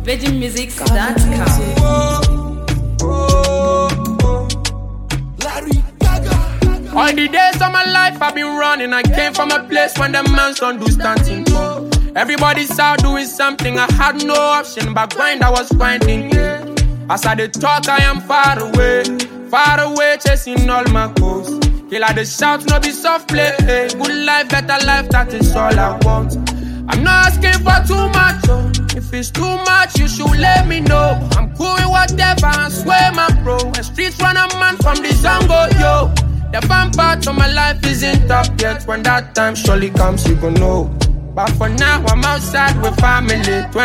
All the days of my life I've been running. I came from a place when the man don't do stunting. Everybody's out doing something. I had no option, but grind I was grinding. As I did talk, I am far away, chasing all my goals. Kill I the shout, no be soft play. Good life, better life, that is all I want. I'm not asking for too much, oh. If it's too much, you should let me know. I'm cool with whatever, I swear my bro. And streets run a man from the jungle, yo. The fun part of my life isn't up yet. When that time surely comes, you gon' know. But for now, I'm outside with family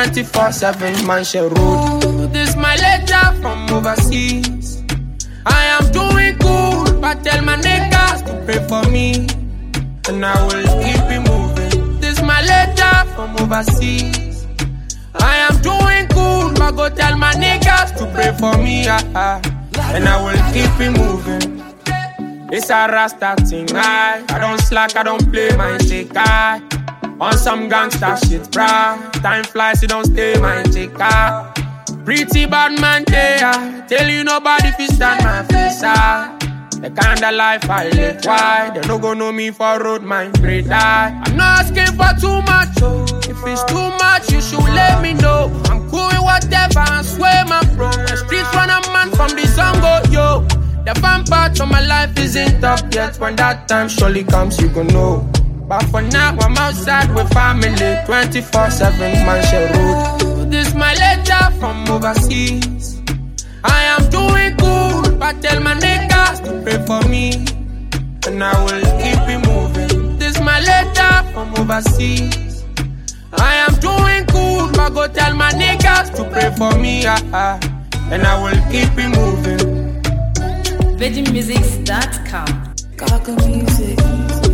24/7, Mansion Road. This my letter from overseas. I am doing good, but tell my niggas to pray for me, and I will keep it moving. This my letter from overseas. I am doing good, but go tell my niggas to pray for me, and I will keep it moving. It's a Rasta thing, I don't slack, I don't play my shake, on some gangsta shit, bruh. Time flies, it don't stay, my shake, Pretty bad man, yeah. Tell you nobody fi stand my face, The kind of life I live, why? They no go know me for road, my great eye. I'm not asking for too much, oh. If it's too much, you should let me know. I'm cool with whatever, I swear my bro. The streets run a man from the jungle, yo. The fun part of my life isn't up yet. When that time surely comes, you gon' know. But for now, I'm outside with family 24/7, Mansion Road. This my letter from overseas. I am doing good, but tell my niggas to pray for me, and I will keep it moving. This my letter from overseas. I am doing good, but go tell my niggas to pray for me, and I will keep it moving. VeggieMusics.com. Gaga Music.